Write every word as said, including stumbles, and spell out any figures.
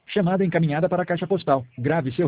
Chamada encaminhada para a caixa postal. Grave seu